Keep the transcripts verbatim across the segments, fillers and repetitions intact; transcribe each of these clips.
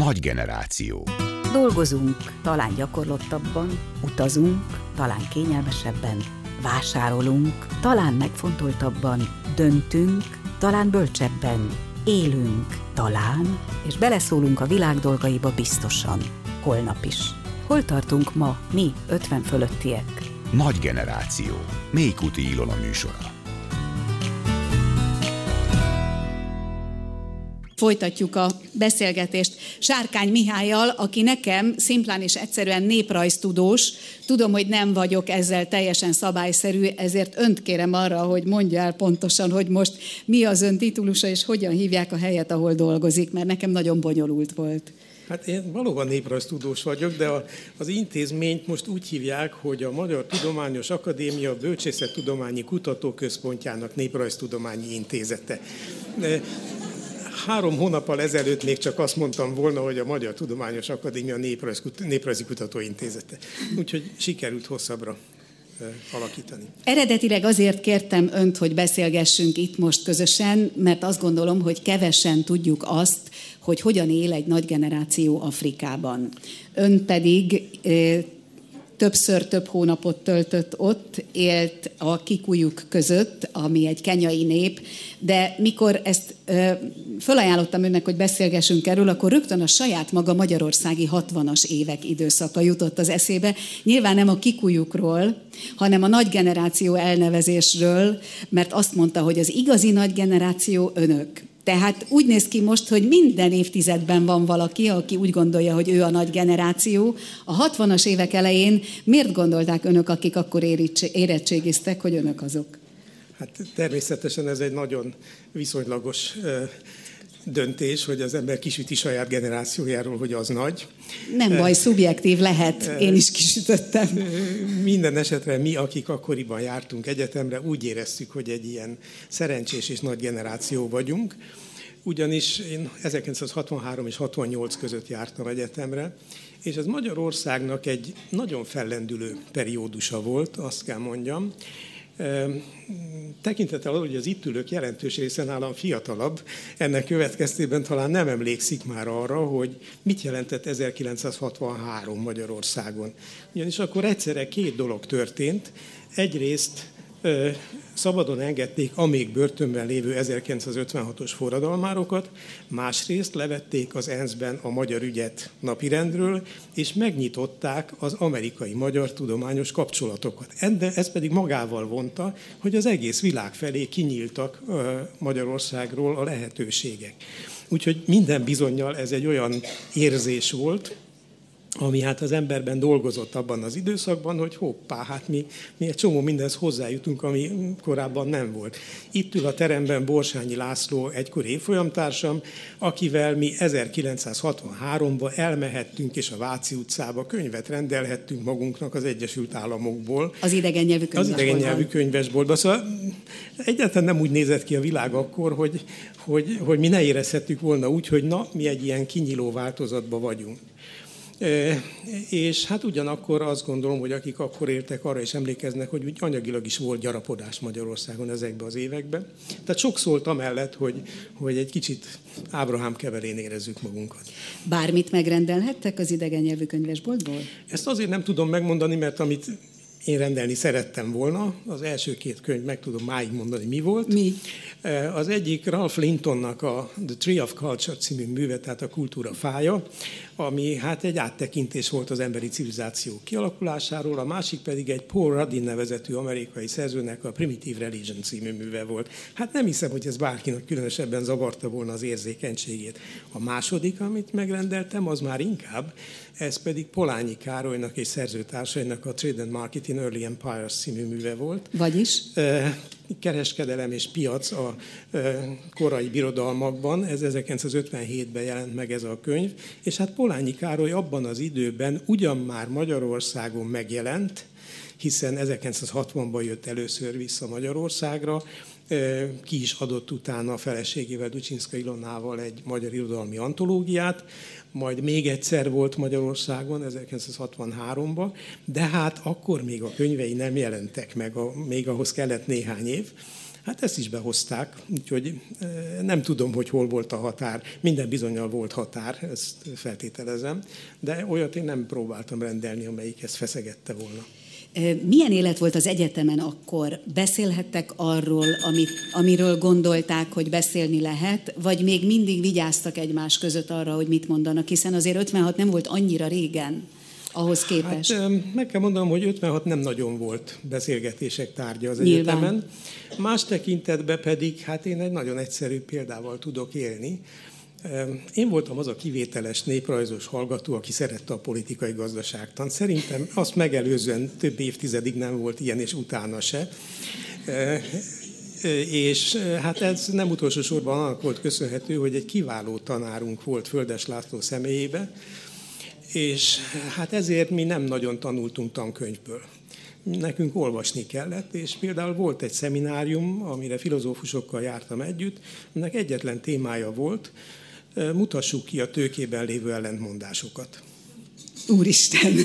Nagy generáció. Dolgozunk, talán gyakorlottabban, utazunk, talán kényelmesebben, vásárolunk, talán megfontoltabban, döntünk, talán bölcsebben, élünk, talán, és beleszólunk a világ dolgaiba biztosan, holnap is. Hol tartunk ma, mi, ötven fölöttiek? Nagy generáció. Mélykuti Ilona műsora. Folytatjuk a beszélgetést Sárkány Mihállyal, aki nekem szimplán és egyszerűen néprajztudós. Tudom, hogy nem vagyok ezzel teljesen szabályszerű, ezért önt kérem arra, hogy mondja el pontosan, hogy most mi az ön titulusa, és hogyan hívják a helyet, ahol dolgozik, mert nekem nagyon bonyolult volt. Hát én valóban néprajztudós vagyok, de a, az intézményt most úgy hívják, hogy a Magyar Tudományos Akadémia Bölcsészettudományi Kutatóközpontjának Néprajztudományi Intézete. Három hónappal ezelőtt még csak azt mondtam volna, hogy a Magyar Tudományos Akadémia Néprajz, Néprajzi Kutatóintézete. Úgyhogy sikerült hosszabbra alakítani. Eredetileg azért kértem önt, hogy beszélgessünk itt most közösen, mert azt gondolom, hogy kevesen tudjuk azt, hogy hogyan él egy nagy generáció Afrikában. Ön pedig e, többször több hónapot töltött ott, élt a kikujuk között, ami egy kenyai nép, de mikor ezt e, felajánlottam önnek, hogy beszélgessünk erről, akkor rögtön a saját maga magyarországi hatvanas évek időszaka jutott az eszébe. Nyilván nem a kikujukról, hanem a nagy generáció elnevezésről, mert azt mondta, hogy az igazi nagy generáció önök. Tehát úgy néz ki most, hogy minden évtizedben van valaki, aki úgy gondolja, hogy ő a nagy generáció. A hatvanas évek elején miért gondolták önök, akik akkor érettségiztek, hogy önök azok? Hát természetesen ez egy nagyon viszonylagos döntés, hogy az ember kisüti saját generációjáról, hogy az nagy. Nem baj, szubjektív lehet, én is kisütöttem. Minden esetre mi, akik akkoriban jártunk egyetemre, úgy éreztük, hogy egy ilyen szerencsés és nagy generáció vagyunk, ugyanis én ezerkilencszázhatvanhárom és hatvannyolc között jártam egyetemre, és ez Magyarországnak egy nagyon fellendülő periódusa volt, azt kell mondjam. Tekintettel, hogy az itt ülők jelentős része nálam fiatalabb, ennek következtében talán nem emlékszik már arra, hogy mit jelentett ezerkilencszázhatvanhárom Magyarországon. Ugyanis akkor egyszerre két dolog történt. Egyrészt ö, szabadon engedték a még börtönben lévő ezerkilencszázötvenhatos forradalmárokat, másrészt levették az enszben a magyar ügyet napirendről, és megnyitották az amerikai-magyar tudományos kapcsolatokat. Ez pedig magával vonta, hogy az egész világ felé kinyíltak Magyarországról a lehetőségek. Úgyhogy minden bizonnyal ez egy olyan érzés volt, ami hát az emberben dolgozott abban az időszakban, hogy hoppá, hát mi, mi egy csomó mindenhez hozzájutunk, ami korábban nem volt. Itt ül a teremben Borsányi László, egykori évfolyamtársam, akivel mi ezerkilencszázhatvanháromban elmehettünk, és a Váci utcába könyvet rendelhettünk magunknak az Egyesült Államokból. Az idegen nyelvű könyvesboltban. Az idegen nyelvű könyvesboltban. Szóval egyáltalán nem úgy nézett ki a világ akkor, hogy, hogy, hogy mi ne érezhettük volna úgy, hogy na, mi egy ilyen kinyíló változatban vagyunk. E, és hát ugyanakkor azt gondolom, hogy akik akkor éltek, arra is emlékeznek, hogy úgy anyagilag is volt gyarapodás Magyarországon ezekben az években. Tehát sok szólt amellett, hogy, hogy egy kicsit Ábrahám keverén érezzük magunkat. Bármit megrendelhettek az idegen nyelvű könyvesboltból? Ezt azért nem tudom megmondani, mert amit én rendelni szerettem volna, az első két könyv, meg tudom máig mondani, mi volt. Mi? Az egyik Ralph Lintonnak a The Tree of Culture című műve, tehát a kultúra fája, ami hát egy áttekintés volt az emberi civilizáció kialakulásáról, a másik pedig egy Paul Ruddin nevezetű amerikai szerzőnek a Primitive Religion című műve volt. Hát nem hiszem, hogy ez bárkinak különösebben zavarta volna az érzékenységét. A második, amit megrendeltem, az már inkább, ez pedig Polányi Károlynak és szerzőtársainak a Trade and Market in Early Empires című műve volt. Vagyis? Kereskedelem és piac a korai birodalmakban, ez ezerkilencszázötvenhétben jelent meg ez a könyv, és hát Polányi Károly abban az időben ugyan már Magyarországon megjelent, hiszen ezerkilencszázhatvanban jött először vissza Magyarországra, ki is adott utána a feleségével, Ducsinszka Ilonával egy magyar irodalmi antológiát, majd még egyszer volt Magyarországon ezerkilencszázhatvanháromban, de hát akkor még a könyvei nem jelentek meg, a, még ahhoz kellett néhány év. Hát ezt is behozták, úgyhogy nem tudom, hogy hol volt a határ. Minden bizonnyal volt határ, ezt feltételezem, de olyat én nem próbáltam rendelni, amelyik ezt feszegette volna. Milyen élet volt az egyetemen akkor? Beszélhettek arról, amit, amiről gondolták, hogy beszélni lehet, vagy még mindig vigyáztak egymás között arra, hogy mit mondanak, hiszen azért ötvenhat nem volt annyira régen ahhoz képest. Hát, meg kell mondanom, hogy ötvenhat nem nagyon volt beszélgetések tárgya az Nyilván. egyetemen. Más tekintetben pedig, hát én egy nagyon egyszerű példával tudok élni. Én voltam az a kivételes néprajzos hallgató, aki szerette a politikai gazdaságtant. Szerintem azt megelőzően több évtizedig nem volt ilyen, és utána se. És hát ez nem utolsó sorban annak volt köszönhető, hogy egy kiváló tanárunk volt Földes László személyébe, és hát ezért mi nem nagyon tanultunk tankönyvből. Nekünk olvasni kellett, és például volt egy szeminárium, amire filozófusokkal jártam együtt, aminek egyetlen témája volt, mutassuk ki a tőkében lévő ellentmondásokat. Úristen!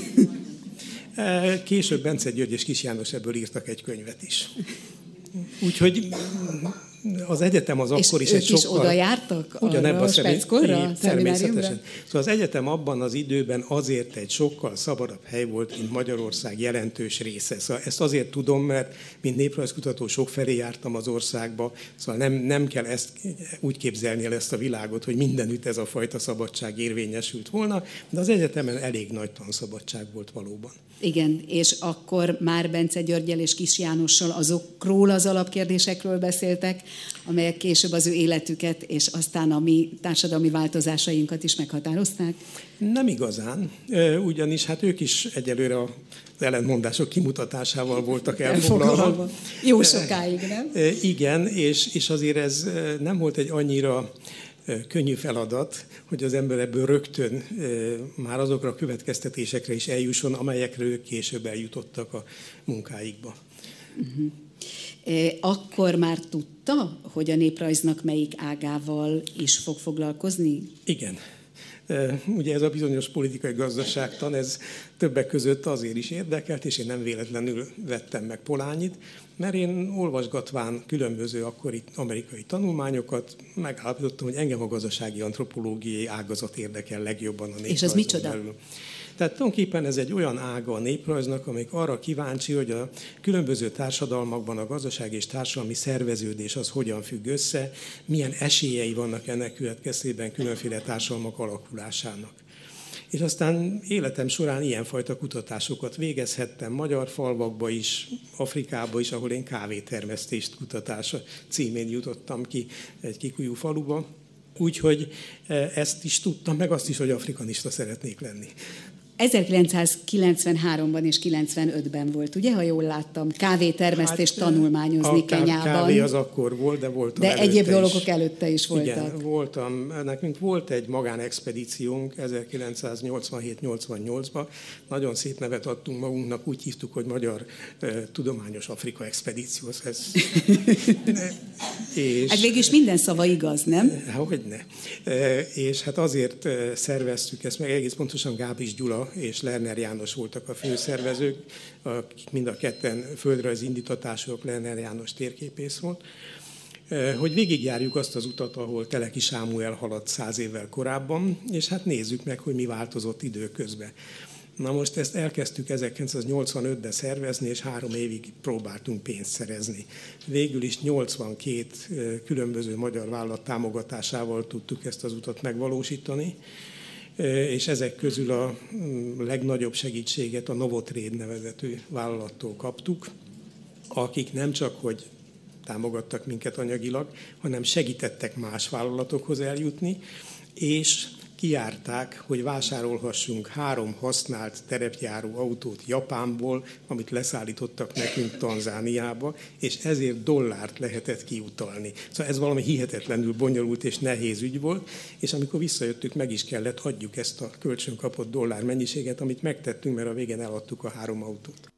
Később Bence György és Kis János ebből írtak egy könyvet is. Úgyhogy az egyetem az akkor is és egy sokkal... És ők is oda jártak ugyanebben a Speckorra? Természetesen. Szóval az egyetem abban az időben azért egy sokkal szabadabb hely volt, mint Magyarország jelentős része. Szóval ezt azért tudom, mert mint néprajzkutató sokfelé jártam az országba, szóval nem, nem kell ezt úgy képzelni el ezt a világot, hogy mindenütt ez a fajta szabadság érvényesült volna, de az egyetemen elég nagy tanszabadság volt valóban. Igen, és akkor már Bence Györggyel és Kis Jánossal azokról az alapkérdésekről beszéltek, amelyek később az ő életüket, és aztán a mi társadalmi változásainkat is meghatározták? Nem igazán, ugyanis hát ők is egyelőre az ellentmondások kimutatásával voltak elfoglalva. Jó sokáig, nem? Igen, és, és azért ez nem volt egy annyira könnyű feladat, hogy az ember ebből rögtön már azokra a következtetésekre is eljusson, amelyekre ők később eljutottak a munkáikba. Uh-huh. Akkor már tudta, hogy a néprajznak melyik ágával is fog foglalkozni? Igen. Ugye ez a bizonyos politikai gazdaságtan, ez többek között azért is érdekelt, és én nem véletlenül vettem meg Polányit, mert én olvasgatván különböző akkori amerikai tanulmányokat megállapítottam, hogy engem a gazdasági antropológiai ágazat érdekel legjobban a néprajzon. És ez micsoda? Belül. Tehát tulajdonképpen ez egy olyan ága a néprajznak, amelyik arra kíváncsi, hogy a különböző társadalmakban a gazdasági és társadalmi szerveződés az hogyan függ össze, milyen esélyei vannak ennek következtében különféle társadalmak alakulásának. És aztán életem során ilyenfajta kutatásokat végezhettem magyar falvakba is, Afrikába is, ahol én kávétermesztést kutatása címén jutottam ki egy kikuyu faluba. Úgyhogy ezt is tudtam, meg azt is, hogy afrikanista szeretnék lenni. ezerkilencszázkilencvenháromban és kilencvenötben volt, ugye, ha jól láttam, kávétermesztést hát, tanulmányozni a Kenyában. A kávé az akkor volt, de voltam De egyéb is. dolgok előtte is voltak. Igen, voltam. Nekünk volt egy magánexpedíciónk ezerkilencszáznyolcvanhét nyolcvannyolcban. Nagyon szép nevet adtunk magunknak, úgy hívtuk, hogy Magyar uh, Tudományos Afrika Expedíció. Ez... és... Hát végülis minden szava igaz, nem? Hogyne. Uh, és hát azért uh, szerveztük ezt, meg egész pontosan Gábis Gyula és Lerner János voltak a főszervezők, akik mind a ketten földrajzi indítatások, Lerner János térképész volt, hogy végigjárjuk azt az utat, ahol Teleki Sámuel haladt száz évvel korábban, és hát nézzük meg, hogy mi változott időközben. Na most ezt elkezdtük ezerkilencszáznyolcvanötben szervezni, és három évig próbáltunk pénzt szerezni. Végül is nyolcvankét különböző magyar vállalat támogatásával tudtuk ezt az utat megvalósítani, és ezek közül a legnagyobb segítséget a Novotrade nevezetű vállalattól kaptuk, akik nem csak, hogy támogattak minket anyagilag, hanem segítettek más vállalatokhoz eljutni, és kijárták, hogy vásárolhassunk három használt terepjáró autót Japánból, amit leszállítottak nekünk Tanzániába, és ezért dollárt lehetett kiutalni. Szóval ez valami hihetetlenül bonyolult és nehéz ügy volt, és amikor visszajöttük, meg is kellett adjuk ezt a kölcsön kapott dollár mennyiséget, amit megtettünk, mert a végén eladtuk a három autót.